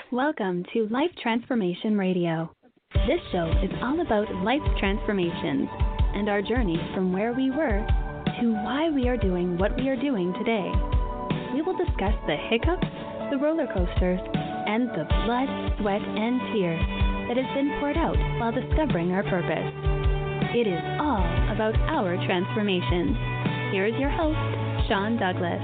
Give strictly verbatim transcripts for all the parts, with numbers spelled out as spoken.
Welcome to Life Transformation Radio. This show is all about life transformations and our journey from where we were to why we are doing what we are doing today. We will discuss the hiccups, the roller coasters, and the blood, sweat, and tears that has been poured out while discovering our purpose. It is all about our transformation. Here is your host, Sean Douglas.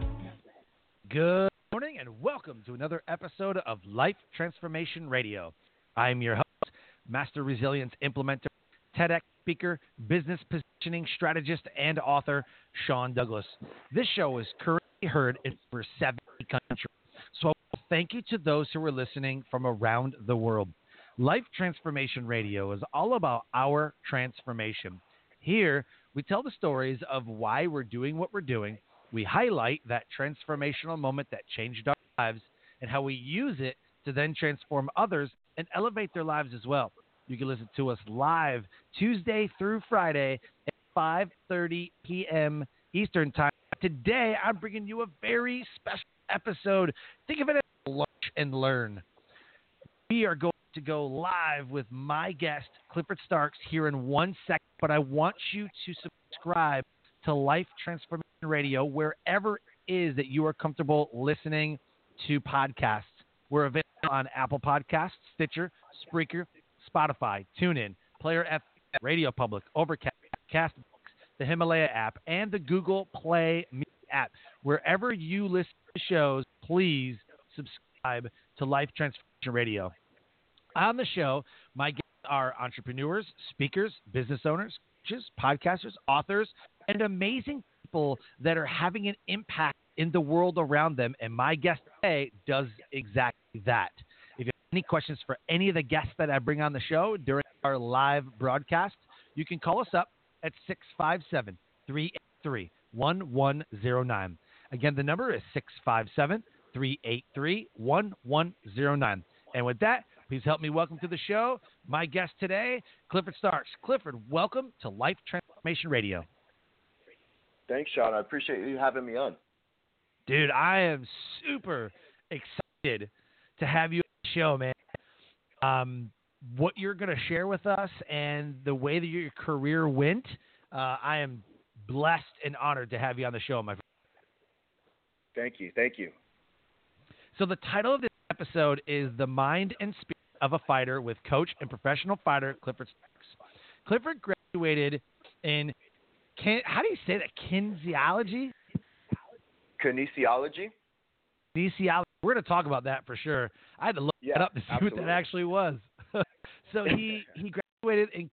Good morning and welcome to another episode of Life Transformation Radio. I am your host, Master Resilience Implementer, TEDx speaker, business positioning strategist, and author, Sean Douglas. This show is currently heard in over seventy countries, so thank you to those who are listening from around the world. Life Transformation Radio is all about our transformation. Here, we tell the stories of why we're doing what we're doing. We highlight that transformational moment that changed our lives and how we use it to then transform others and elevate their lives as well. You can listen to us live Tuesday through Friday at five thirty p.m. Eastern Time. Today, I'm bringing you a very special episode. Think of it as lunch and learn. We are going to go live with my guest, Clifford Starks, here in one second, but I want you to subscribe to Life Transformation Radio wherever it is that you are comfortable listening to podcasts. We're available on Apple Podcasts, Stitcher, Spreaker, Spotify, TuneIn, Player F M, Radio Public, Overcast, Castbox, the Himalaya app, and the Google Play Music app. Wherever you listen to shows, please subscribe to Life Transformation Radio. On the show, my guests are entrepreneurs, speakers, business owners, coaches, podcasters, authors, and amazing people that are having an impact in the world around them. And my guest today does exactly that. If you have any questions for any of the guests that I bring on the show during our live broadcast, you can call us up at six five seven, three eight three, one one zero nine. Again, the number is six five seven, three eight three, one one zero nine. And with that, please help me welcome to the show my guest today, Clifford Starks. Clifford, welcome to Life Transformation Radio. Thanks, Sean. I appreciate you having me on. Dude, I am super excited to have you on the show, man. Um, what you're going to share with us and the way that your career went, uh, I am blessed and honored to have you on the show, my friend. Thank you. Thank you. So the title of this episode is The Mind and Spirit of a Fighter with coach and professional fighter Clifford Starks. Clifford graduated in, Kin- how do you say that, kinesiology? Kinesiology? Kinesiology. We're going to talk about that for sure. I had to look yeah, that up to see absolutely. what that actually was. So he, he graduated in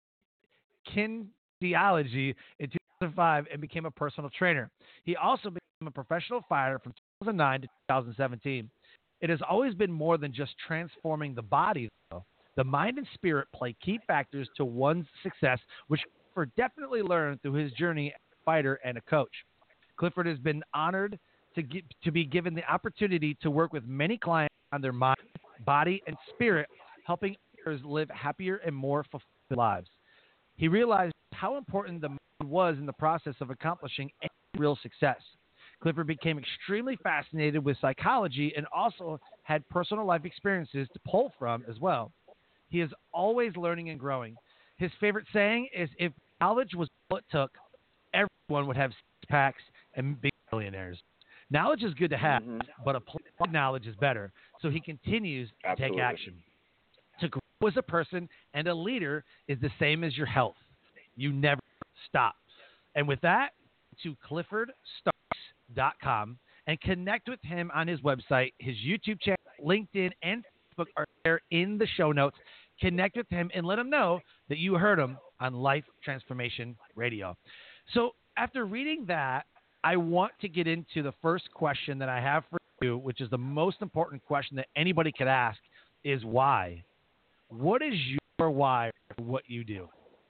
kinesiology in two thousand five and became a personal trainer. He also became a professional fighter from two thousand nine to two thousand seventeen. It has always been more than just transforming the body, though. The mind and spirit play key factors to one's success, which Clifford definitely learned through his journey as a fighter and a coach. Clifford has been honored to get, to be given the opportunity to work with many clients on their mind, body, and spirit, helping others live happier and more fulfilled lives. He realized how important the mind was in the process of accomplishing any real success. Clifford became extremely fascinated with psychology and also had personal life experiences to pull from as well. He is always learning and growing. His favorite saying is, if knowledge was all it took, everyone would have six packs and be millionaires. Knowledge is good to have, mm-hmm. but applied knowledge is better. So he continues to Absolutely. take action. To grow as a person and a leader is the same as your health. You never stop. And with that, to clifford starks dot com and connect with him on his website. His YouTube channel, LinkedIn, and Facebook are there in the show notes. Connect with him and let him know that you heard him on Life Transformation Radio. So after reading that, I want to get into the first question that I have for you, which is the most important question that anybody could ask, is why? What is your why for what you do?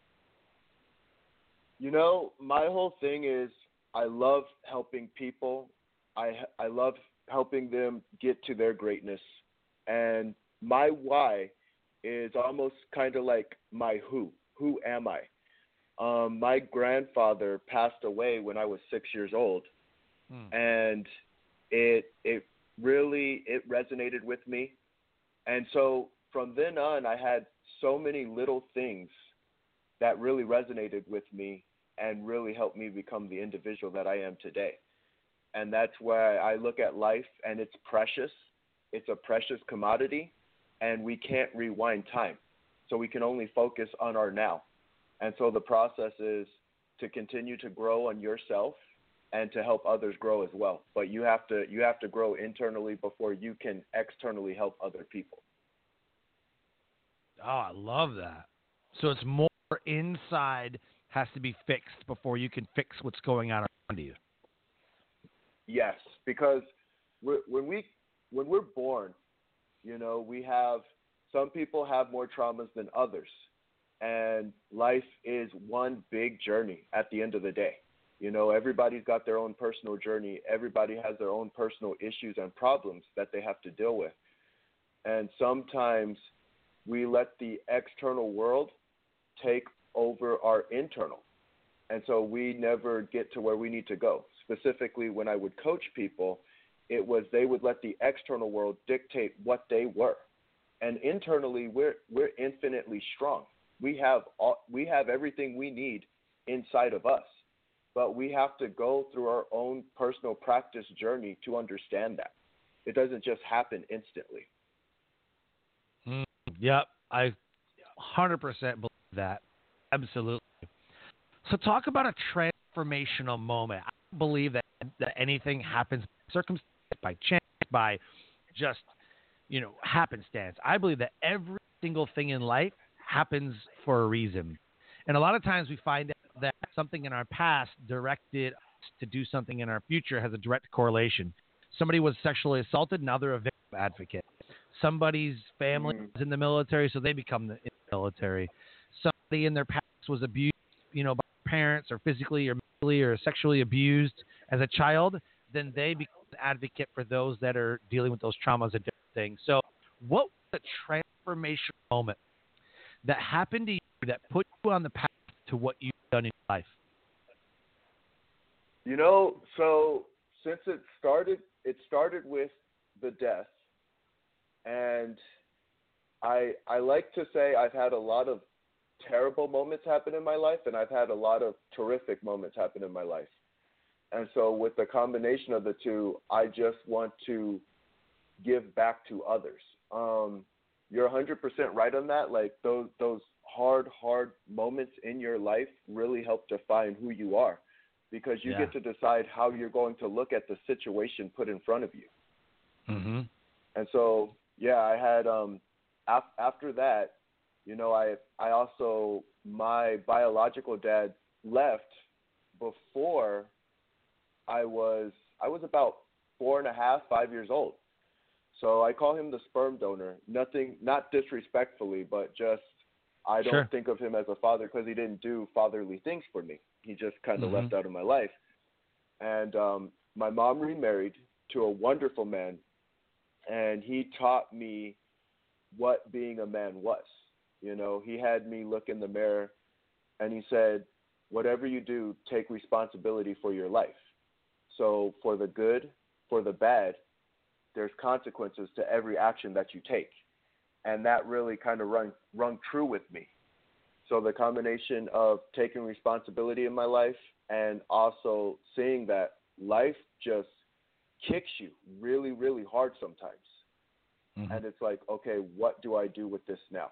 You know, my whole thing is I love helping people. I I love helping them get to their greatness. And my why is almost kind of like my who. Who am I? Um, my grandfather passed away when I was six years old. Hmm. And it it really, it resonated with me. And so from then on, I had so many little things that really resonated with me and really helped me become the individual that I am today. And that's where I look at life, and it's precious. It's a precious commodity, and we can't rewind time. So we can only focus on our now. And so the process is to continue to grow on yourself and to help others grow as well. But you have to you have to grow internally before you can externally help other people. Oh, I love that. So it's more inside has to be fixed before you can fix what's going on around you. Yes, because we're, when we when we're born, you know, we have some people have more traumas than others, and life is one big journey at the end of the day. You know, everybody's got their own personal journey. Everybody has their own personal issues and problems that they have to deal with. And sometimes we let the external world take over our internal. And so we never get to where we need to go. Specifically, when I would coach people, it was they would let the external world dictate what they were. And internally, we're we're infinitely strong. We have all, we have everything we need inside of us. But we have to go through our own personal practice journey to understand that. It doesn't just happen instantly. Mm, yep, I one hundred percent believe that. Absolutely. So talk about a transformational moment. I don't believe that, that anything happens by circumstance, by chance, by just, you know, happenstance. I believe that every single thing in life happens for a reason. And a lot of times we find out that something in our past directed us to do something in our future has a direct correlation. Somebody was sexually assaulted, now they're a victim advocate. Somebody's family Mm. is in the military, so they become the, in the military. Somebody in their past was abused, you know, by parents, or physically or mentally or sexually abused as a child, then they become an advocate for those that are dealing with those traumas and different things. So what was the transformational moment that happened to you that put you on the path to what you've done in your life? You know, so since it started, it started with the death. And I I like to say I've had a lot of terrible moments happen in my life, and I've had a lot of terrific moments happen in my life. And so with the combination of the two, I just want to give back to others. Um, you're one hundred percent right on that. Like those those hard, hard moments in your life really help define who you are, because you Yeah. get to decide how you're going to look at the situation put in front of you. Mm-hmm. And so, yeah, I had, um, af- after that, you know, I, I also, my biological dad left before I was, I was about four and a half, five years old. So I call him the sperm donor. Nothing, not disrespectfully, but just, I don't Sure. think of him as a father because he didn't do fatherly things for me. He just kind of Mhm. left out of my life. And um, my mom remarried to a wonderful man, and he taught me what being a man was. You know, he had me look in the mirror, and he said, whatever you do, take responsibility for your life. So for the good, for the bad, there's consequences to every action that you take. And that really kind of rung, rung true with me. So the combination of taking responsibility in my life and also seeing that life just kicks you really, really hard sometimes. Mm-hmm. And it's like, okay, what do I do with this now?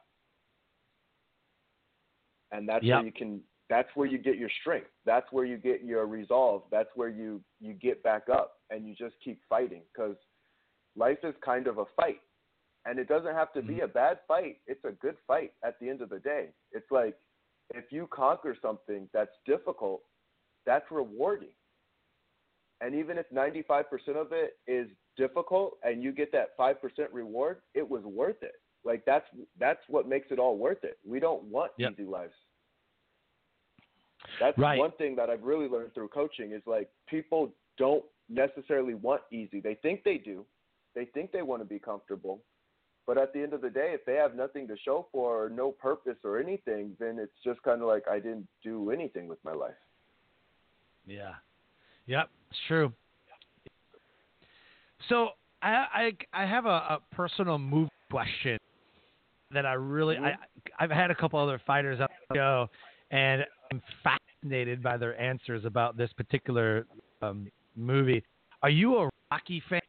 And that's Yep. where you can, that's where you get your strength. That's where you get your resolve. That's where you, you get back up and you just keep fighting, because life is kind of a fight. And it doesn't have to Mm-hmm. be a bad fight. It's a good fight at the end of the day. It's like if you conquer something that's difficult, that's rewarding. And even if ninety-five percent of it is difficult and you get that five percent reward, it was worth it. Like that's that's what makes it all worth it. We don't want Yep. easy lives. That's Right. one thing that I've really learned through coaching is like people don't necessarily want easy. They think they do. They think they want to be comfortable. But at the end of the day, if they have nothing to show for or no purpose or anything, then it's just kind of like I didn't do anything with my life. Yeah. Yep, it's true. So I I, I have a, a personal movie question that I really Mm-hmm. I I've had a couple other fighters on the show, and I'm fascinated by their answers about this particular um, movie. Are you a Rocky fan?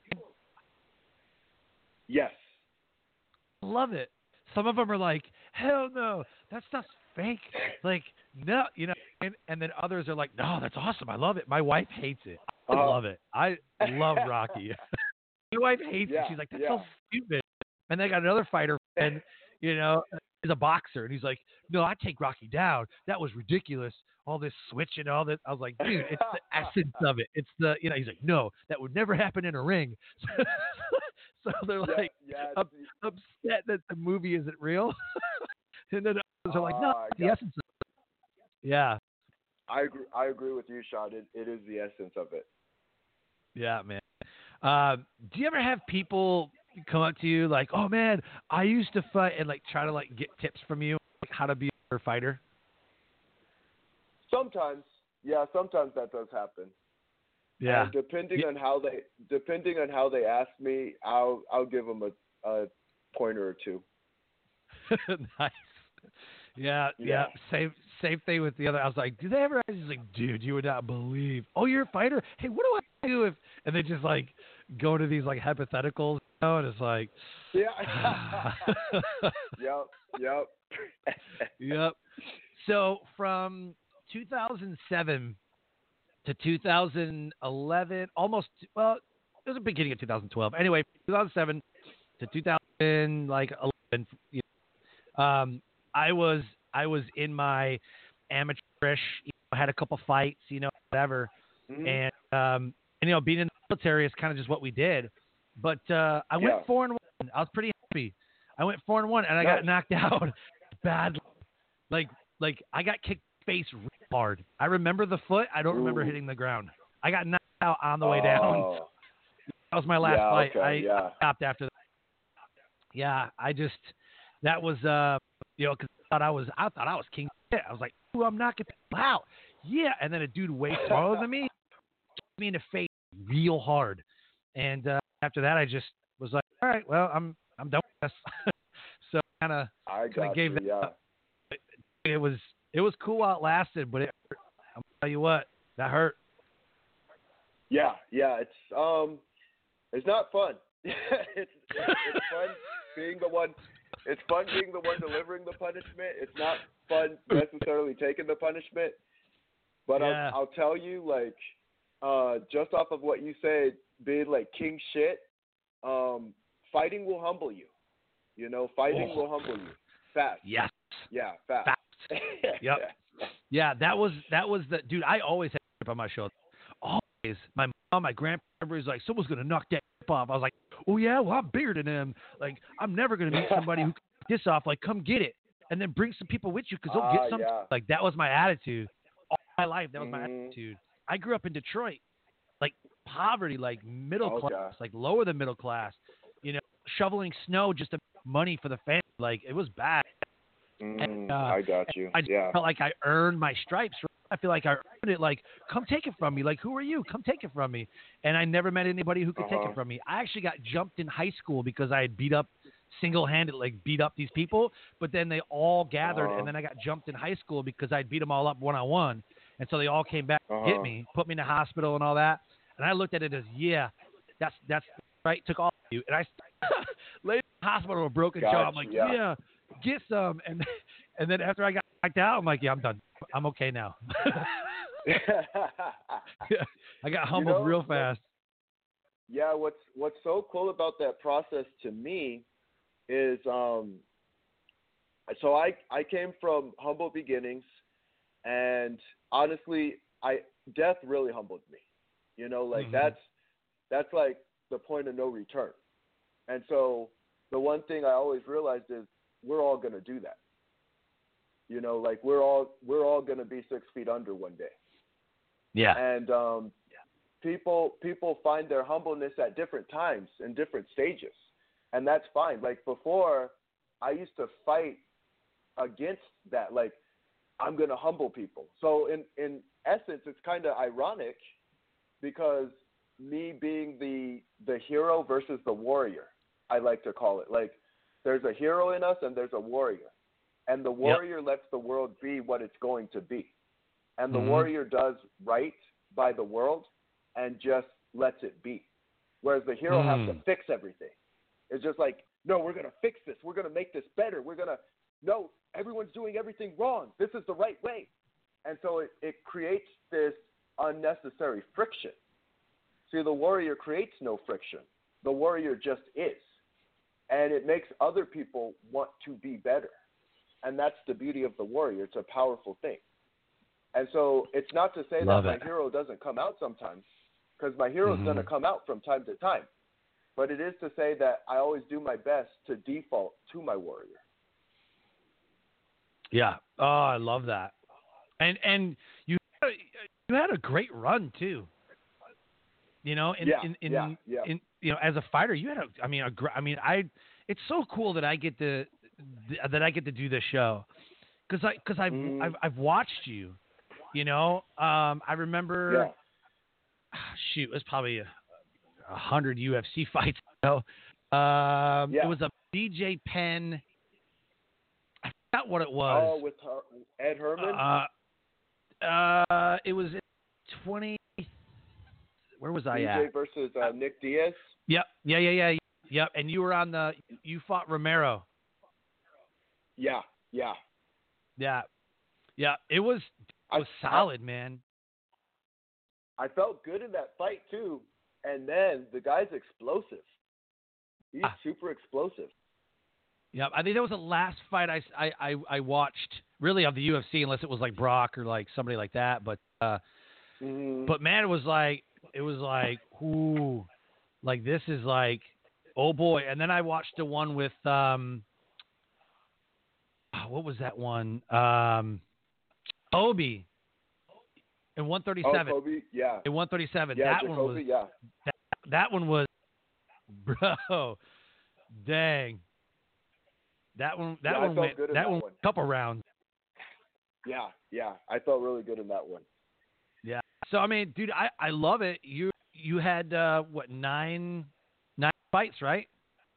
Yes. Love it. Some of them are like, hell no, that stuff's fake. Like, no, you know, and, and then others are like, no, that's awesome. I love it. My wife hates it. I Uh, love it. I love Rocky. My wife hates yeah, it. She's like, that's yeah. so stupid. And then I got another fighter friend, you know, he's a boxer, and he's like, no, I take Rocky down. That was ridiculous. All this switching, all this. I was like, dude, it's the essence of it. It's the, you know, he's like, no, that would never happen in a ring. So they're yeah, like yeah, up, upset that the movie isn't real. And then others are like, no, uh, I it's the got- essence of it. Yeah. I agree. I agree with you, Sean. It, it is the essence of it. Yeah, man. Uh, do you ever have people come up to you like, oh man, I used to fight, and like try to like get tips from you, like how to be a better fighter? Sometimes, yeah, sometimes that does happen. Yeah. And depending Yeah. on how they, depending on how they ask me, I'll I'll give them a, a pointer or two. Nice. Yeah, yeah. Yeah. Same same thing with the other. I was like, do they ever ask? He's like, dude, you would not believe. Oh, you're a fighter? Hey, what do I do if? And they just like go to these like hypotheticals, you know, and it's like, Yeah. yep. Yep. yep. So from two thousand seven to two thousand eleven, almost, well, it was the beginning of two thousand twelve. Anyway, two thousand seven to two thousand like eleven, you know, um, I was I was in my amateurish, you know, had a couple fights, you know, whatever, Mhm. and um, and you know, being in the military is kind of just what we did. But uh, I went Yeah. four and one. I was pretty happy. I went four and one, and I Nice. got knocked out badly. Like like I got kicked in the face real hard. I remember the foot. I don't remember Ooh. hitting the ground. I got knocked out on the way down. Oh. That was my last Yeah, fight. okay, I, yeah. I stopped after that. Yeah, I just that was uh you know, 'cause I thought I was I thought I was king shit. I was like, ooh, I'm knocking people out. Yeah, and then a dude way smaller than me kicked me in the face real hard. And uh, after that, I just was like, all right, well, I'm I'm done with this. So kind of I kind got of gave you. that Yeah. up. It was it was cool while it lasted, but it hurt. I'm gonna tell you what, that hurt. Yeah. Yeah. It's um, it's not fun. it's, it's it's fun being the one. It's fun being the one delivering the punishment. It's not fun necessarily taking the punishment. But Yeah. I'll, I'll tell you, like, uh, just off of what you said, being like king shit, um, fighting will humble you. You know, fighting Oh. will humble you fast. Yes. Yeah, fast. Fast. Yep. Yeah, that was that was the dude. I always had a chip on my shoulder. Always. My mom, my grandpa was like, someone's gonna knock that chip off. I was like, oh yeah, well I'm bigger than him. Like I'm never gonna meet somebody who can knock this off. Like come get it, and then bring some people with you because they'll Ah, get some. yeah. Like that was my attitude all my life. That was my Mhm. attitude. I grew up in Detroit, like poverty, like middle Okay. class, like lower than middle class. You know, shoveling snow just to make money for the family. Like it was bad. Mm, uh, I got you. I just Yeah. felt like I earned my stripes. I feel like I earned it. Like, come take it from me. Like, who are you? Come take it from me. And I never met anybody who could take Uh-huh. it from me. I actually got jumped in high school because I had beat up single-handed, like beat up these people. But then they all gathered, Uh-huh. and then I got jumped in high school because I beat them all up one-on-one. And so they all came back to Uh-huh. get me, put me in the hospital and all that. And I looked at it as, yeah, that's that's right. Took all of you. And I laid in the hospital with a broken jaw. Gotcha, I'm like, yeah. yeah, get some. And and then after I got knocked out, I'm like, yeah, I'm done. I'm okay now. I got humbled know, real what- fast. Yeah, what's what's so cool about that process to me is um so I I came from humble beginnings, and honestly, I death really humbled me. You know, like Mhm. that's that's like the point of no return. And so the one thing I always realized is we're all going to do that. You know, like we're all we're all going to be six feet under one day. Yeah. And um, people people find their humbleness at different times and different stages, and that's fine. Like before, I used to fight against that. Like I'm going to humble people. So in in essence, it's kind of ironic because me being the the hero versus the warrior. I like to call it. Like, there's a hero in us and there's a warrior. And the warrior yep. lets the world be what it's going to be. And the mm-hmm. warrior does right by the world and just lets it be. Whereas the hero mm. has to fix everything. It's just like, no, we're going to fix this. We're going to make this better. We're going to, no, everyone's doing everything wrong. This is the right way. And so it, it creates this unnecessary friction. See, the warrior creates no friction. The warrior just is. And it makes other people want to be better. And that's the beauty of the warrior. It's a powerful thing. And so it's not to say Love that it. my hero doesn't come out sometimes, because my hero is mm-hmm. going to come out from time to time. But it is to say that I always do my best to default to my warrior. Yeah. Oh, I love that. And and you you had a great run too. You know, in yeah, in, in, yeah, yeah. in you know, as a fighter, you had a. I mean, a. I mean, I. It's so cool that I get to that I get to do this show, because I because I've, mm. I've I've watched you. You know, um, I remember. Yeah. Shoot, it was probably a, a hundred U F C fights ago. Um, yeah. It was a B J Penn. I forgot what it was. Oh, with her, Ed Herman. Uh, uh, it was twenty. Where was I B J at? versus uh, Nick Diaz. Yep. Yeah, yeah, yeah. Yep. And you were on the. You fought Romero. Yeah. Yeah. Yeah. Yeah. It was. It was I, solid, man. I felt good in that fight too, and then the guy's explosive. He's ah. super explosive. Yeah, I think that was the last fight I, I, I, I watched really of the U F C, unless it was like Brock or like somebody like that. But uh, mm-hmm. but man, it was like it was like ooh, like this is like oh boy. And then I watched the one with um, what was that one? Um, Kobe in one thirty-seven. Oh, Kobe, yeah. In one thirty-seven. Yeah, that Jacoby, one was. Yeah. That, that one was, bro. Dang. That one, that yeah, one went, that, that one, one. couple rounds. Yeah, yeah, I felt really good in that one. Yeah. So I mean, dude, I, I love it. You you had uh, what nine nine fights, right?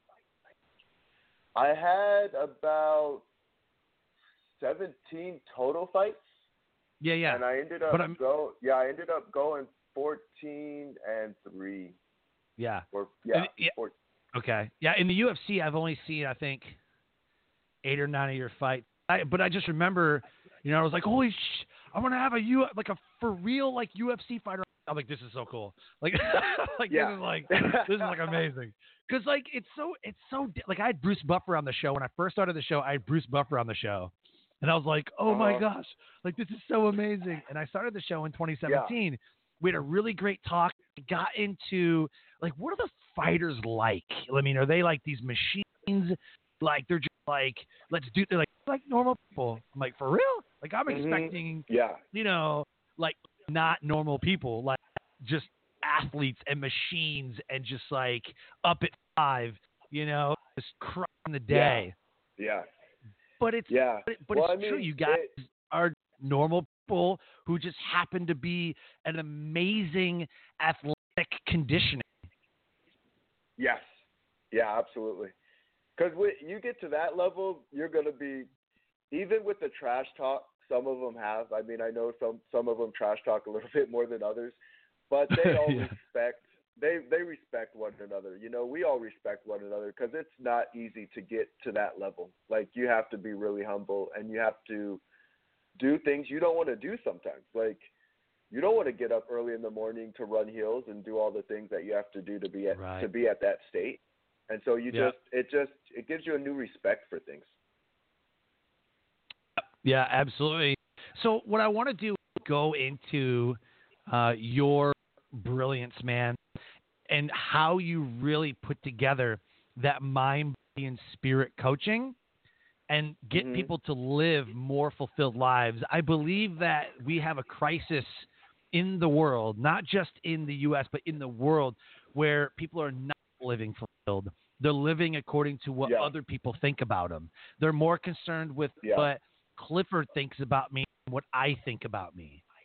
I had about seventeen total fights. Yeah, yeah. And I ended up but I'm, go. Yeah, I ended up going fourteen and three. Yeah. Or yeah. And, yeah. Four, okay. Yeah. In the U F C, I've only seen I think eight or nine of your fights. I, but I just remember, you know, I was like, holy sh! I'm gonna have a U like a for real like U F C fighter. I'm like, this is so cool. Like, like yeah. this is like this is like amazing. Because like it's so it's so like I had Bruce Buffer on the show when I first started the show. I had Bruce Buffer on the show, and I was like, oh uh-huh. my gosh, like this is so amazing. And I started the show in twenty seventeen. Yeah. We had a really great talk. Got into like what are the fighters like? I mean, are they like these machines? Like they're just like let's do they're like like normal people. I'm like for real? Like I'm mm-hmm. expecting yeah. you know like not normal people, like just athletes and machines and just like up at five, you know, just crushing the day. Yeah. yeah. But it's yeah. but, but well, it's I mean, true. You guys it, are normal people who just happen to be an amazing athletic conditioning. Yes. Yeah, absolutely. Because you get to that level, you're going to be, even with the trash talk, some of them have. I mean, I know some, some of them trash talk a little bit more than others, but they all yeah. respect, they, they respect one another. You know, we all respect one another because it's not easy to get to that level. Like, you have to be really humble and you have to do things you don't want to do sometimes. Like, you don't want to get up early in the morning to run hills and do all the things that you have to do to be at, right. to be at that state. And so you yeah. just, it just, it gives you a new respect for things. Yeah, absolutely. So what I want to do is go into uh, your brilliance, man, and how you really put together that mind, body, and spirit coaching and get mm-hmm. people to live more fulfilled lives. I believe that we have a crisis in the world, not just in the U S, but in the world, where people are not living fulfilled. They're living according to what yeah. other people think about them. They're more concerned with yeah. what Clifford thinks about me than what I think about me.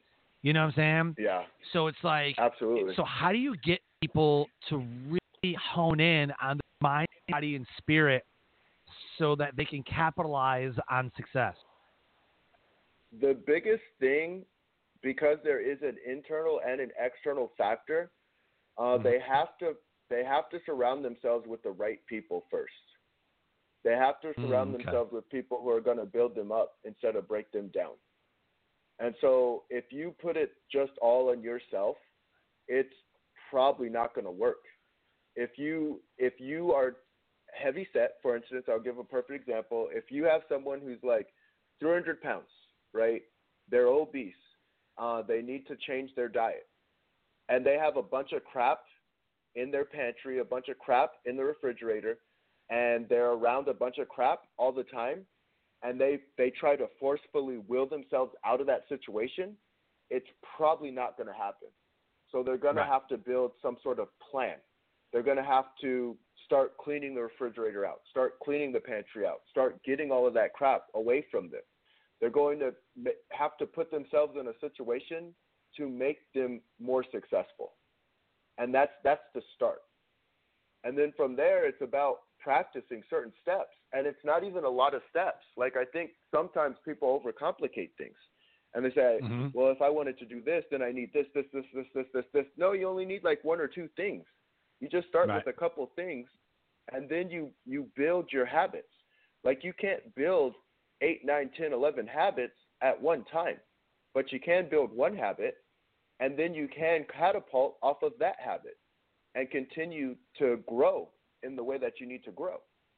You know what I'm saying? Yeah. So it's like, absolutely. So how do you get people to really hone in on the mind, body, and spirit so that they can capitalize on success? The biggest thing, because there is an internal and an external factor, uh, mm-hmm. they have to they have to surround themselves with the right people first. They have to surround mm, okay. themselves with people who are going to build them up instead of break them down. And so if you put it just all on yourself, it's probably not going to work. If you if you are heavy set, for instance, I'll give a perfect example. If you have someone who's like three hundred pounds, right? They're obese. Uh, they need to change their diet. And they have a bunch of crap in their pantry, a bunch of crap in the refrigerator, and they're around a bunch of crap all the time, and they, they try to forcefully will themselves out of that situation, it's probably not going to happen. So they're going right. to have to build some sort of plan. They're going to have to start cleaning the refrigerator out, start cleaning the pantry out, start getting all of that crap away from them. They're going to have to put themselves in a situation to make them more successful. And that's that's the start. And then from there, it's about practicing certain steps. And it's not even a lot of steps. Like, I think sometimes people overcomplicate things. And they say, mm-hmm. well, if I wanted to do this, then I need this, this, this, this, this, this, this. No, you only need like one or two things. You just start right. with a couple things, and then you, you build your habits. Like, you can't build eight, nine, ten, eleven habits at one time. But you can build one habit, and then you can catapult off of that habit and continue to grow in the way that you need to grow.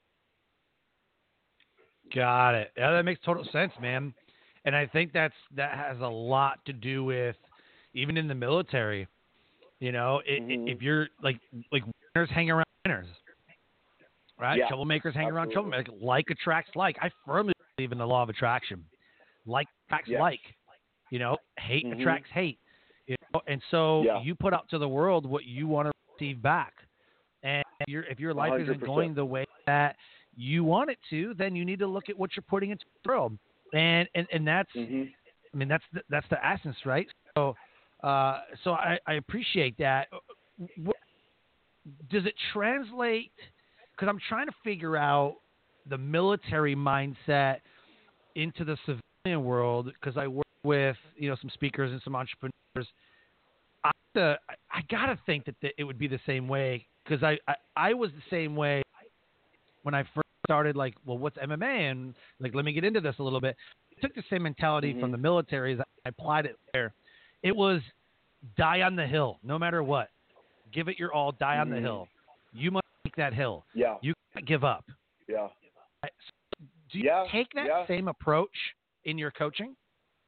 Got it. Yeah, that makes total sense, man. And I think that's that has a lot to do with even in the military. You know, mm-hmm. if you're like like winners hang around winners, right? Yeah, Troublemakers hang absolutely. around troublemakers. Like attracts like. I firmly believe in the law of attraction. Like attracts yes. like. You know, hate mm-hmm. attracts hate. You know? And so yeah. you put out to the world what you want to receive back. And if, you're, if your life one hundred percent. isn't going the way that you want it to, then you need to look at what you're putting into the world. And and, and that's, mm-hmm. I mean, that's the, that's the essence, right? So, uh, so I, I appreciate that. What, does it translate? Because I'm trying to figure out the military mindset into the civilian world. Because I work with you know some speakers and some entrepreneurs. I, uh, I gotta think that the, it would be the same way. Because I, I I was the same way when I first started. Like, well, what's M M A? And like, let me get into this a little bit. I took the same mentality mm-hmm. from the military as I applied it there. It was die on the hill, no matter what. Give it your all. Die on mm-hmm. the hill. You must take that hill. Yeah. You can't give up. Yeah. So do you yeah. take that yeah. same approach in your coaching?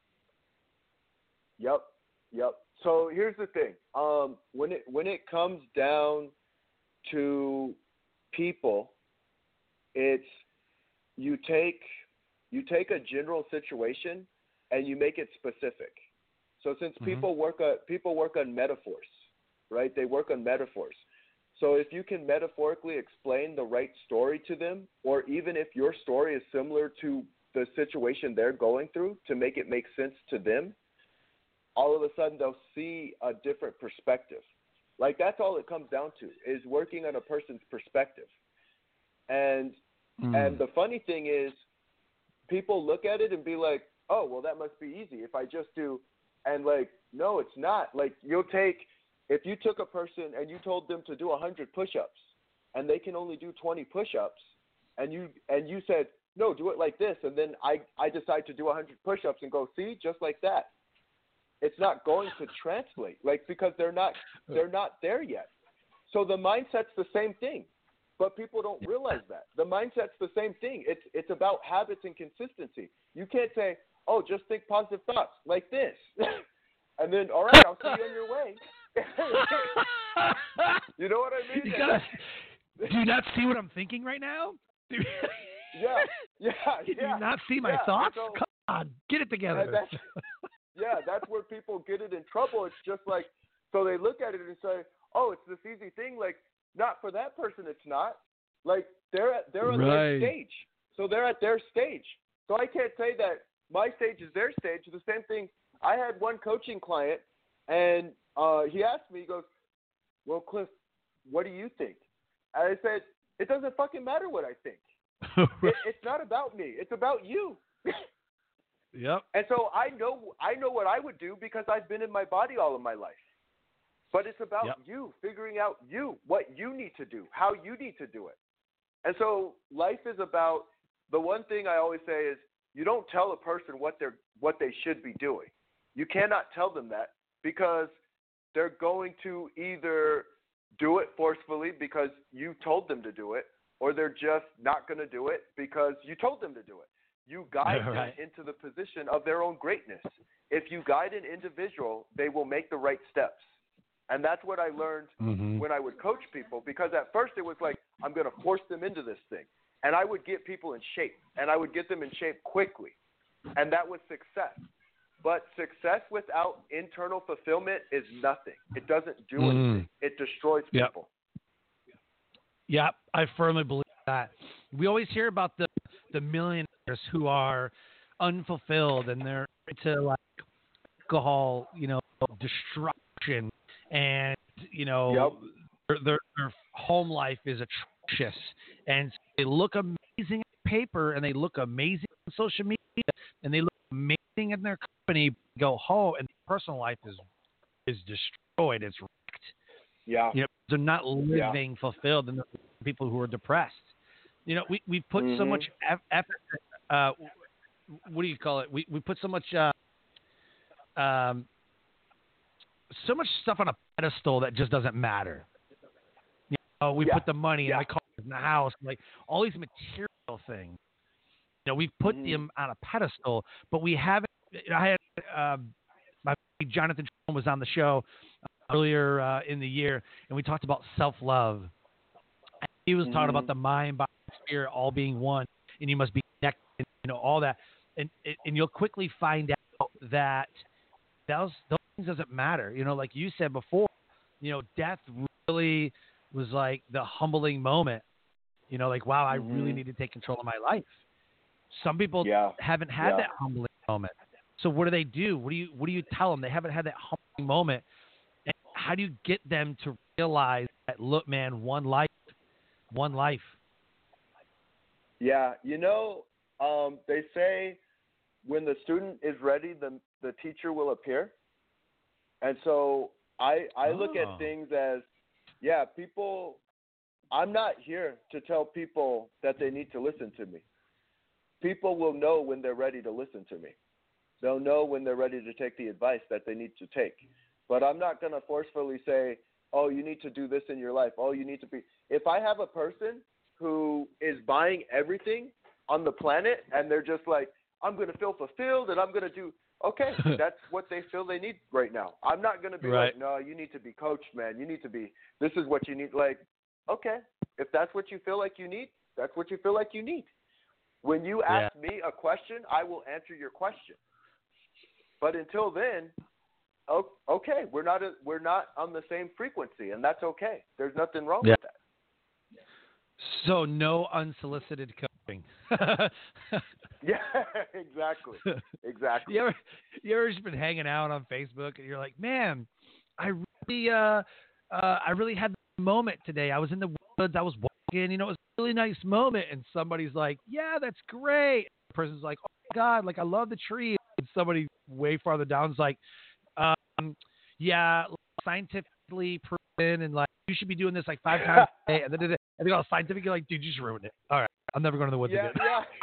Yep. Yep. So here's the thing. Um, when it when it comes down to people, it's you take you take a general situation and you make it specific. So since mm-hmm. people work on people work on metaphors, right? They work on metaphors. So if you can metaphorically explain the right story to them, or even if your story is similar to the situation they're going through, to make it make sense to them, all of a sudden they'll see a different perspective. Like, that's all it comes down to, is working on a person's perspective. And mm. and the funny thing is, people look at it and be like, oh, well, that must be easy if I just do. And, like, no, it's not. Like, you'll take – if you took a person and you told them to do one hundred push-ups and they can only do twenty push-ups, and you and you said, no, do it like this, and then I, I decide to do one hundred push-ups and go, see, just like that. It's not going to translate, like, because they're not they're not there yet. So the mindset's the same thing, but people don't realize that. The mindset's the same thing. It's it's about habits and consistency. You can't say, oh, just think positive thoughts like this, and then, all right, I'll see you on your way. You know what I mean? You gotta, do you not see what I'm thinking right now? yeah, yeah, Do yeah. you not see my yeah. thoughts? So, Come on, get it together. That's, yeah, that's where people get it in trouble. It's just like, so they look at it and say, oh, it's this easy thing. Like, not for that person, it's not. Like, they're at, they're on right. their stage. So they're at their stage. So I can't say that my stage is their stage. The same thing I had one coaching client, and uh, he asked me, he goes, well, Cliff, what do you think? And I said, it doesn't fucking matter what I think. it, it's not about me. It's about you. Yep. And so I know I know what I would do because I've been in my body all of my life. But it's about yep. you, figuring out you, what you need to do, how you need to do it. And so life is about, the one thing I always say is, you don't tell a person what they're what they should be doing. You cannot tell them that because they're going to either do it forcefully because you told them to do it, or they're just not going to do it because you told them to do it. You guide right. them into the position of their own greatness. If you guide an individual, they will make the right steps. And that's what I learned mm-hmm. when I would coach people, because at first it was like, I'm going to force them into this thing. And I would get people in shape, and I would get them in shape quickly. And that was success. But success without internal fulfillment is nothing. It doesn't do mm. anything. It destroys yep. people. Yeah, I firmly believe that. We always hear about the, the millionaires who are unfulfilled, and they're into like alcohol, you know, destruction, and you know, yep. their, their their home life is atrocious, and they look amazing on paper, and they look amazing on social media, and they look amazing in their company. Go home, and their personal life is is destroyed. It's wrecked. Yeah, you know, they're not living yeah. fulfilled, and the people who are depressed. You know, we we put mm-hmm. so much effort. Uh, what do you call it? We we put so much uh, um, so much stuff on a pedestal that just doesn't matter. You know, we yeah. put the money yeah. in the car, in the house, like all these material things. You know, we put mm-hmm. them on a pedestal, but we haven't. I had um, my buddy Jonathan was on the show earlier uh, in the year, and we talked about self-love. And he was mm-hmm. talking about the mind, body, spirit all being one, and you must be connected, you know, all that. And and you'll quickly find out that those those things doesn't matter. You know, like you said before, you know, death really was like the humbling moment. You know, like, wow, I mm-hmm. really need to take control of my life. Some people yeah. haven't had yeah. that humbling moment. So what do they do? What do you what do you tell them? They haven't had that humbling moment. And how do you get them to realize that, look, man, one life, one life. Yeah, you know, um, they say when the student is ready, the the teacher will appear. And so I I look oh. at things as, yeah, people. I'm not here to tell people that they need to listen to me. People will know when they're ready to listen to me. They'll know when they're ready to take the advice that they need to take. But I'm not going to forcefully say, oh, you need to do this in your life. Oh, you need to be. If I have a person who is buying everything on the planet and they're just like, I'm going to feel fulfilled and I'm going to do, okay, that's what they feel they need right now. I'm not going to be right. like, no, you need to be coached, man. You need to be, this is what you need. Like, okay, if that's what you feel like you need, that's what you feel like you need. When you ask yeah. me a question, I will answer your question. But until then, okay, we're not a, we're not on the same frequency, and that's okay. There's nothing wrong yeah. with that. So no unsolicited coaching. yeah, exactly, exactly. You ever, you ever just been hanging out on Facebook and you're like, man, I really, uh, uh, I really had the moment today. I was in the woods, I was walking, you know, it was a really nice moment, and somebody's like, yeah, that's great. The person's like, oh my God, like I love the tree. And somebody way farther down is like, um, yeah, scientifically proven, and like you should be doing this like five times a day. And then and they go scientific. You're like, dude, you just ruined it. All right, I'm never going to the woods yeah, again.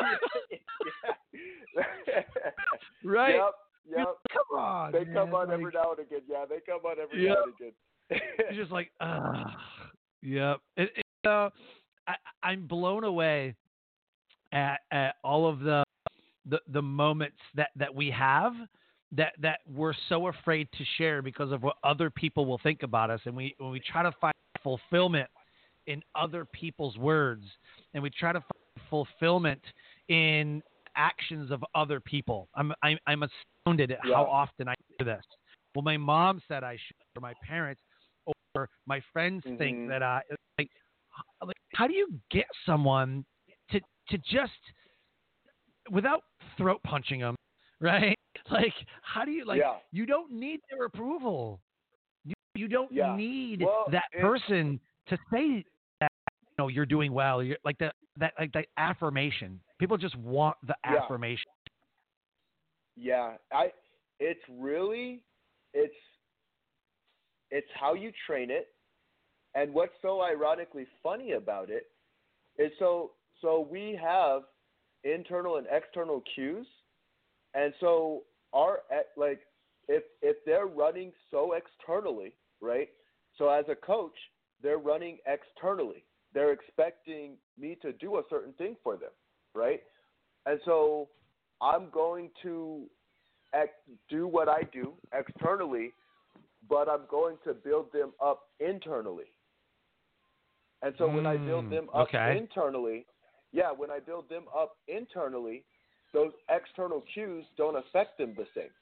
yeah, yeah. Right. Yep. Yep. Come on. They man. come on like, every now and again. Yeah, they come on every yep. now and again. It's just like, ah, yep. It, it, uh, I, I'm blown away at, at all of the, the the moments that, that we have that, that we're so afraid to share because of what other people will think about us. And we when we try to find fulfillment in other people's words, and we try to find fulfillment in actions of other people. I'm I'm, I'm astounded at yeah. how often I do this. Well, my mom said I should, or my parents, or my friends mm-hmm. think that I like. Like, how do you get someone to to just without throat punching them, right? Like, how do you like? Yeah. You don't need their approval. You you don't Yeah. need Well, that it- person to say that you know you're doing well. You're like the that like that affirmation. People just want the Yeah. affirmation. Yeah, I. It's really, it's, it's how you train it, and what's so ironically funny about it is so so we have internal and external cues, and so our like if if they're running so externally, right? So as a coach, they're running externally. They're expecting me to do a certain thing for them, right? And so I'm going to do what I do externally, but I'm going to build them up internally. And so when I build them up okay. internally, yeah, when I build them up internally, those external cues don't affect them the same.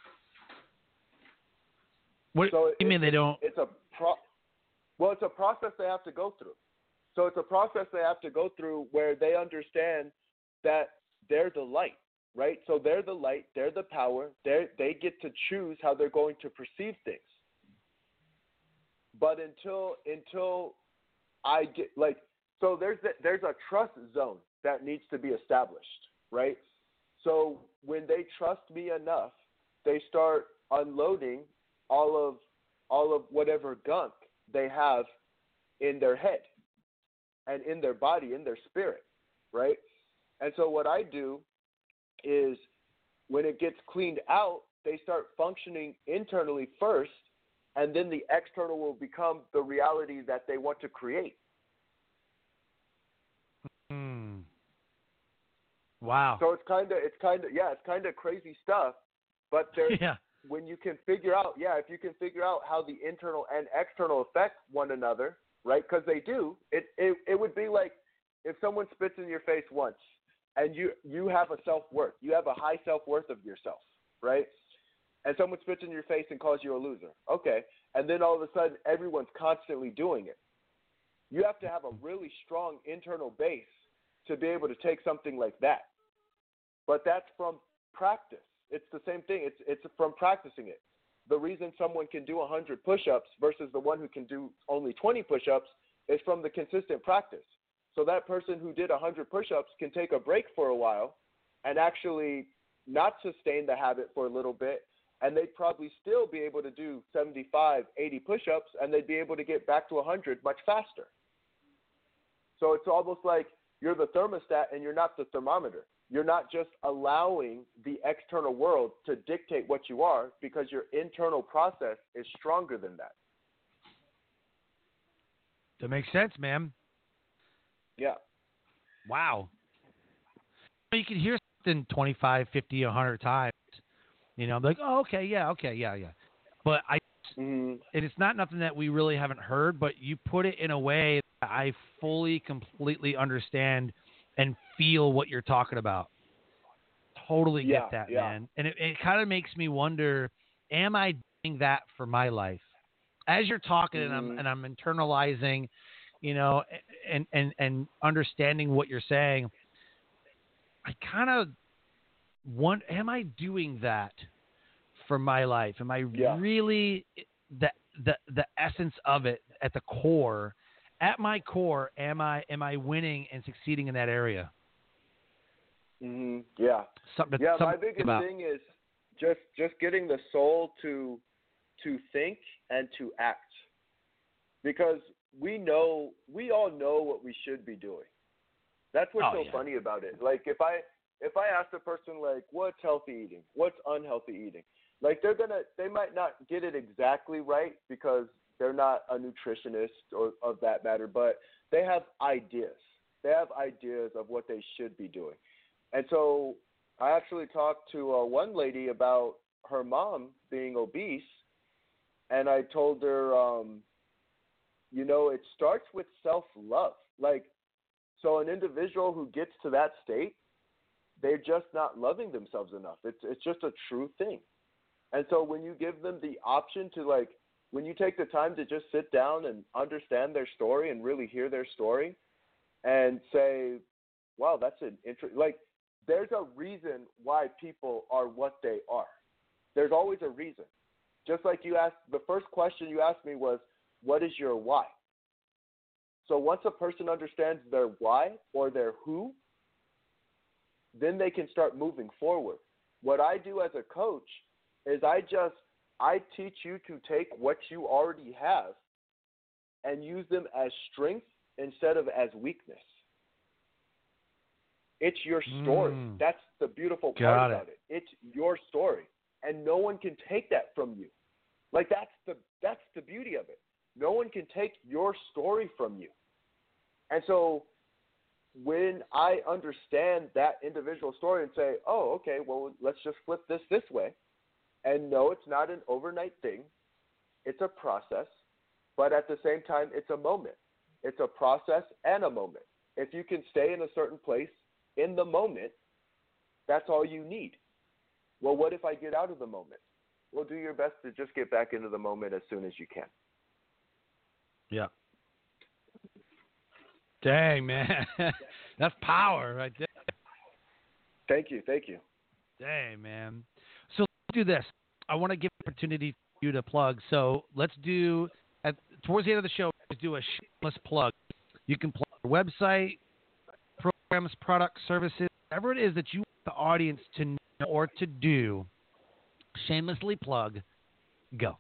What so do you it, mean they don't? It's a pro. Well, it's a process they have to go through. So it's a process they have to go through where they understand that they're the light. Right? So they're the light, they're the power, they they get to choose how they're going to perceive things. But until until I get like so there's the, there's a trust zone that needs to be established, right? So when they trust me enough, they start unloading all of all of whatever gunk they have in their head and in their body, in their spirit, right? And so what I do is when it gets cleaned out, they start functioning internally first, and then the external will become the reality that they want to create. Hmm. Wow. So it's kind of, it's kind of, yeah, it's kind of crazy stuff, but there's, yeah. when you can figure out, yeah, if you can figure out how the internal and external affect one another, right? Because they do. It, it it would be like if someone spits in your face once, and you you have a self-worth. You have a high self-worth of yourself, right? And someone spits in your face and calls you a loser. Okay. And then all of a sudden, everyone's constantly doing it. You have to have a really strong internal base to be able to take something like that. But that's from practice. It's the same thing. It's it's from practicing it. The reason someone can do one hundred push-ups versus the one who can do only twenty push-ups is from the consistent practice. So that person who did one hundred push-ups can take a break for a while and actually not sustain the habit for a little bit, and they'd probably still be able to do seventy-five, eighty push-ups, and they'd be able to get back to one hundred much faster. So it's almost like you're the thermostat and you're not the thermometer. You're not just allowing the external world to dictate what you are because your internal process is stronger than that. That makes sense, man. Yeah. Wow. You can hear something twenty-five, fifty, one hundred times. You know, I'm like, oh, okay, yeah, okay, yeah, yeah. But I, mm-hmm. and it's not nothing that we really haven't heard, but you put it in a way that I fully, completely understand and feel what you're talking about. Totally yeah, get that, yeah. man. And it, it kind of makes me wonder, am I doing that for my life? As you're talking mm-hmm. and I'm and I'm internalizing, you know, and, and, and understanding what you're saying, I kind of want, am I doing that for my life? Am I yeah. really the, the, the essence of it at the core, at my core, am I, am I winning and succeeding in that area? Mm-hmm. Yeah. Something, yeah. something My biggest about. thing is just, just getting the soul to, to think and to act, because we know, we all know what we should be doing. That's what's Oh, so yeah. funny about it. Like if I, if I ask a person like, what's healthy eating? What's unhealthy eating? Like they're going to, they might not get it exactly right because they're not a nutritionist or of that matter, but they have ideas. They have ideas of what they should be doing. And so I actually talked to uh, one lady about her mom being obese, and I told her, um, you know, it starts with self-love. Like, so an individual who gets to that state, they're just not loving themselves enough. It's it's just a true thing. And so when you give them the option to, like, when you take the time to just sit down and understand their story and really hear their story and say, wow, that's an interesting, like, there's a reason why people are what they are. There's always a reason. Just like you asked, the first question you asked me was, what is your why? So once a person understands their why or their who, then they can start moving forward. What I do as a coach is I just, I teach you to take what you already have and use them as strength instead of as weakness. It's your story. Mm. That's the beautiful part Got about it. it. It's your story, and no one can take that from you. Like that's the that's the beauty of it. No one can take your story from you. And so when I understand that individual story and say, oh, okay, well, let's just flip this this way. And no, it's not an overnight thing. It's a process. But at the same time, it's a moment. It's a process and a moment. If you can stay in a certain place in the moment, that's all you need. Well, what if I get out of the moment? Well, do your best to just get back into the moment as soon as you can. Yeah. Dang, man. That's power right there. Thank you. Thank you. Dang, man. So let's do this. I want to give an opportunity for you to plug. So let's do, at towards the end of the show, let's do a shameless plug. You can plug your website, programs, products, services, whatever it is that you want the audience to know or to do. Shamelessly plug. Go.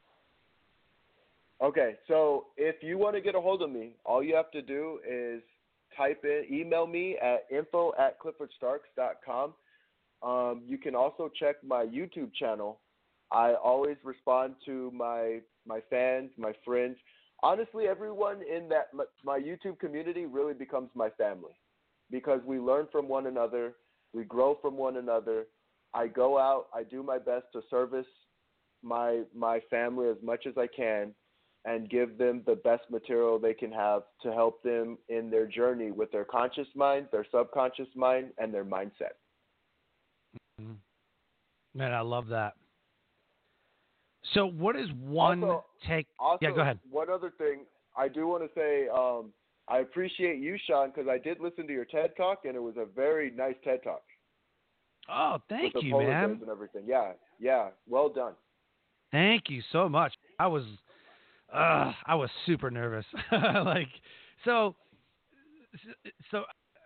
Okay, so if you want to get a hold of me, all you have to do is type in, email me at info at clifford starks dot com. Um, you can also check my YouTube channel. I always respond to my my fans, my friends. Honestly, everyone in that my, my YouTube community really becomes my family because we learn from one another, we grow from one another. I go out, I do my best to service my my family as much as I can and give them the best material they can have to help them in their journey with their conscious mind, their subconscious mind, and their mindset. Mm-hmm. Man, I love that. So what is one also, take? Also, yeah, go ahead. One other thing I do want to say, um, I appreciate you, Sean, because I did listen to your TED Talk, and it was a very nice TED Talk. Oh, thank with the you, polar man. bears and everything. Yeah, yeah, well done. Thank you so much. I was, uh, I was super nervous. like, so, so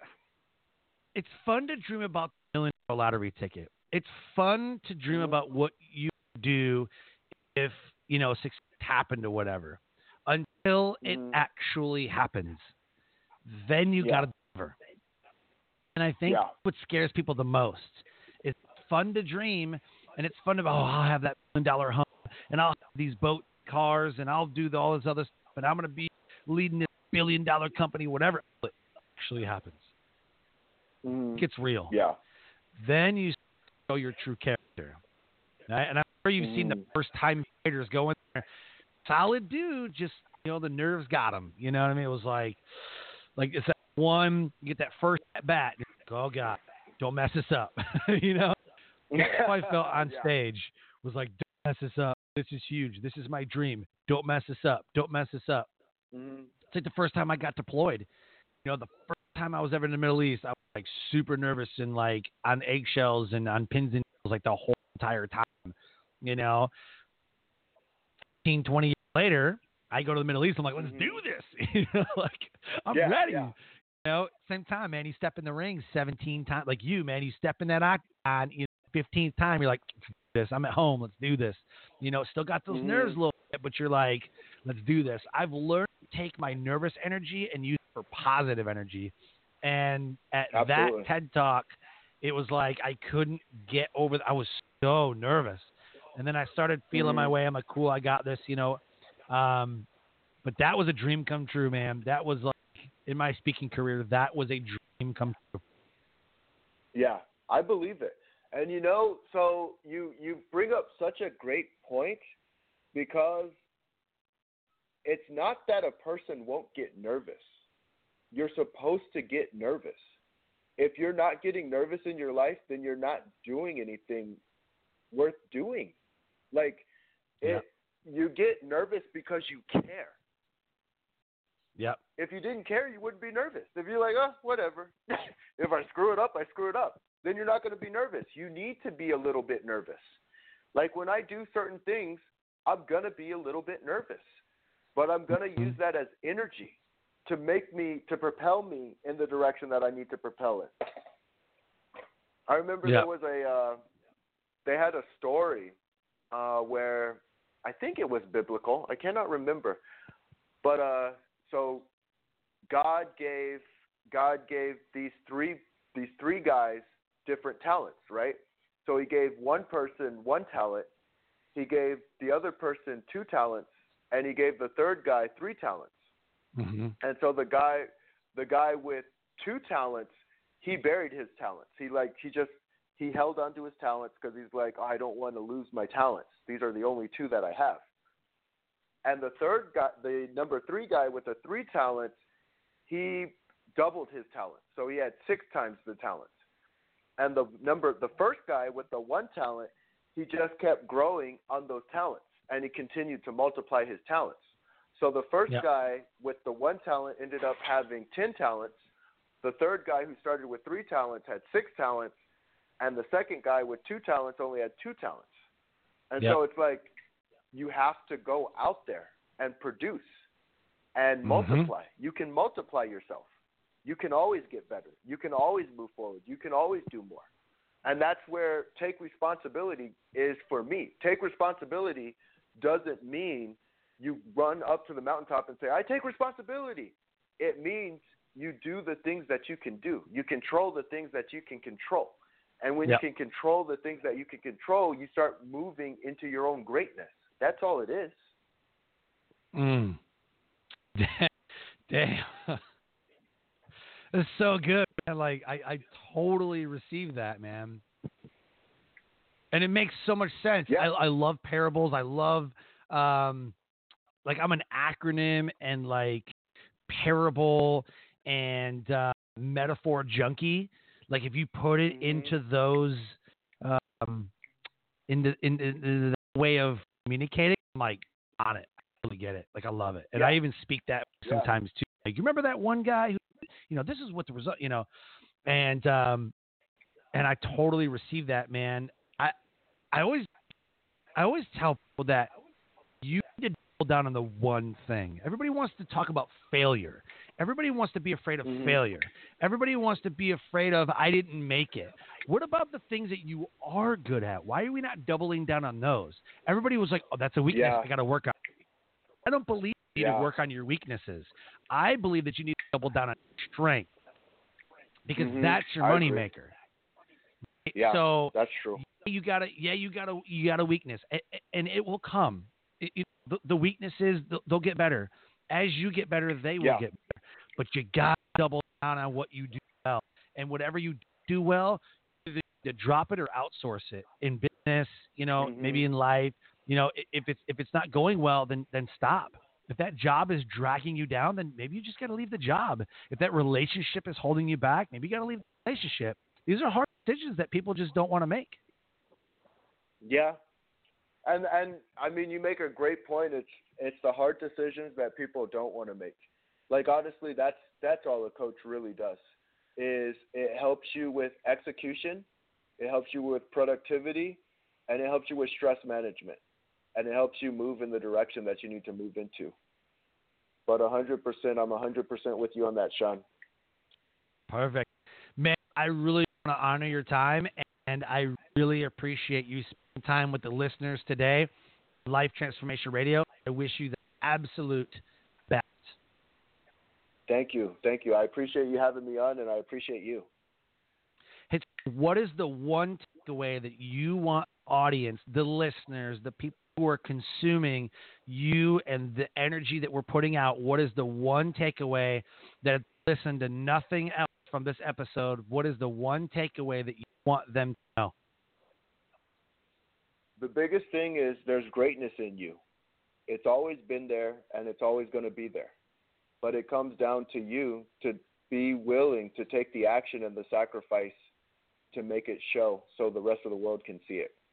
it's fun to dream about the million dollar lottery ticket. It's fun to dream Mm-hmm. about what you do if, you know, success happened or whatever, until it Mm-hmm. actually happens. Then you Yeah. got to deliver. And I think Yeah. what scares people the most is it's fun to dream, and it's fun to, oh, I'll have that million dollar home, and I'll have these boat cars, and I'll do all this other stuff, and I'm going to be leading this billion dollar company, whatever. It actually happens. Mm-hmm. It gets real. Yeah. Then you show your true character. Right? And I'm sure you've Mm-hmm. seen the first time fighters go in there. Solid dude, just, you know, the nerves got him. You know what I mean? It was like, like it's that one, you get that first at bat, you're like, oh, God, don't mess this up. you know? That's how I felt on Yeah. stage, was like, don't mess this up. This is huge. This is my dream. Don't mess this up. Don't mess this up. Mm-hmm. It's like the first time I got deployed. You know, the first time I was ever in the Middle East, I was like super nervous and like on eggshells and on pins and needles like the whole entire time. You know, fifteen, twenty years later, I go to the Middle East. I'm like, let's Mm-hmm. do this. you know, like I'm Yeah, ready. yeah. You know, same time, man. You step in the ring seventeen times, like you, man. You step in that octagon, you know, fifteenth time, you're like, this. I'm at home. Let's do this. You know, still got those Mm-hmm. nerves a little bit, but you're like, let's do this. I've learned to take my nervous energy and use it for positive energy. And at Absolutely. that TED Talk, it was like I couldn't get over. I was so nervous. And then I started feeling my Mhm. way. I'm like, cool, I got this, you know. Um, but that was a dream come true, man. That was like, in my speaking career, that was a dream come true. Yeah, I believe it. And you know, so you you bring up such a great point because it's not that a person won't get nervous. You're supposed to get nervous. If you're not getting nervous in your life, then you're not doing anything worth doing. Like, it, you get nervous because you care. Yep. If you didn't care, you wouldn't be nervous. If you're like, oh, whatever. If I screw it up, I screw it up. Then you're not going to be nervous. You need to be a little bit nervous. Like when I do certain things, I'm going to be a little bit nervous, but I'm going to Mm-hmm. use that as energy to make me, to propel me in the direction that I need to propel it. I remember Yeah. there was a, uh, they had a story uh, where I think it was biblical. I cannot remember. But uh, so God gave God gave these three these three guys different talents, right? So he gave one person one talent, he gave the other person two talents, and he gave the third guy three talents. Mm-hmm. And so the guy the guy with two talents, he buried his talents. He like he just he held on to his talents because he's like, oh, I don't want to lose my talents. These are the only two that I have. And the third guy, the number three guy with the three talents, he doubled his talents. So he had six times the talents. And the number, the first guy with the one talent, he just kept growing on those talents, and he continued to multiply his talents. So the first Yeah. guy with the one talent ended up having ten talents. The third guy who started with three talents had six talents, and the second guy with two talents only had two talents. And Yep. so it's like you have to go out there and produce and Mm-hmm. multiply. You can multiply yourself. You can always get better. You can always move forward. You can always do more. And that's where take responsibility is for me. Take responsibility doesn't mean you run up to the mountaintop and say, I take responsibility. It means you do the things that you can do. You control the things that you can control. And when Yep. you can control the things that you can control, you start moving into your own greatness. That's all it is. Mm. Damn. It's so good, man. Like, I, I totally receive that, man. And it makes so much sense. Yeah. I, I love parables. I love, um, like, I'm an acronym and, like, parable and uh, metaphor junkie. Like, if you put it Mhm. into those, um, in the, in the, in the way of communicating, I'm, like, on it. I really get it. Like, I love it. And Yeah. I even speak that sometimes, too. Like, you remember that one guy who, you know, this is what the result, you know, and, um, and I totally receive that, man. I, I always, I always tell people that you need to double down on the one thing. Everybody wants to talk about failure. Everybody wants to be afraid of Mhm. failure. Everybody wants to be afraid of, I didn't make it. What about the things that you are good at? Why are we not doubling down on those? Everybody was like, oh, that's a weakness. Yeah. I got to work on it. I don't believe you need Yeah. to work on your weaknesses. I believe that you need to double down on strength because Mhm. that's your I agree. moneymaker. Yeah, So that's true. you gotta, yeah, you gotta, you got a weakness, A- a- and it will come. It, it, the, the weaknesses, they'll, they'll get better as you get better. They will Yeah. get better, but you gotta double down on what you do well, and whatever you do well, either to drop it or outsource it in business. You know, Mhm. maybe in life. You know, i- if it's if it's not going well, then then stop. If that job is dragging you down, then maybe you just got to leave the job. If that relationship is holding you back, maybe you got to leave the relationship. These are hard decisions that people just don't want to make. Yeah, and and I mean, you make a great point. It's it's the hard decisions that people don't want to make. Like honestly, that's that's all a coach really does. Is it helps you with execution, it helps you with productivity, and it helps you with stress management, and it helps you move in the direction that you need to move into. But one hundred percent, I'm one hundred percent with you on that, Sean. Perfect. Man, I really want to honor your time, and I really appreciate you spending time with the listeners today. Life Transformation Radio. I wish you the absolute best. Thank you. Thank you. I appreciate you having me on, and I appreciate you. Hey, what is the one takeaway that you want the audience, the listeners, the people who are consuming you and the energy that we're putting out, what is the one takeaway that listen to nothing else from this episode? What is the one takeaway that you want them to know? The biggest thing is there's greatness in you. It's always been there, and it's always going to be there. But it comes down to you to be willing to take the action and the sacrifice to make it show so the rest of the world can see it.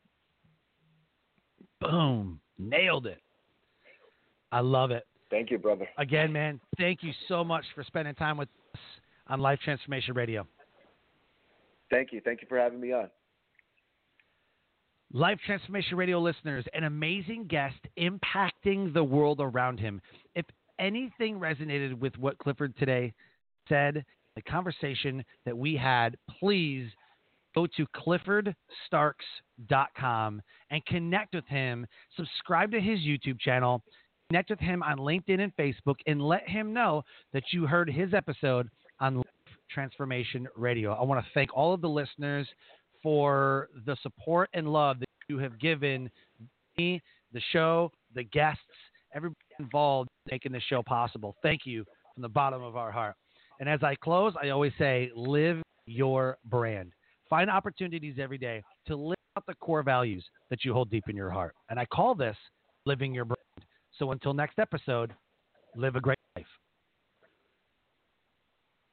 Boom. Nailed it. I love it. Thank you, brother. Again, man, thank you so much for spending time with us on Life Transformation Radio. Thank you. Thank you for having me on. Life Transformation Radio listeners, an amazing guest impacting the world around him. If anything resonated with what Clifford today said, the conversation that we had, please go to clifford starks dot com and connect with him. Subscribe to his YouTube channel. Connect with him on LinkedIn and Facebook, and let him know that you heard his episode on Life Transformation Radio. I want to thank all of the listeners for the support and love that you have given me, the show, the guests, everybody involved in making this show possible. Thank you from the bottom of our heart. And as I close, I always say, live your brand. Find opportunities every day to live out the core values that you hold deep in your heart. And I call this living your brand. So until next episode, live a great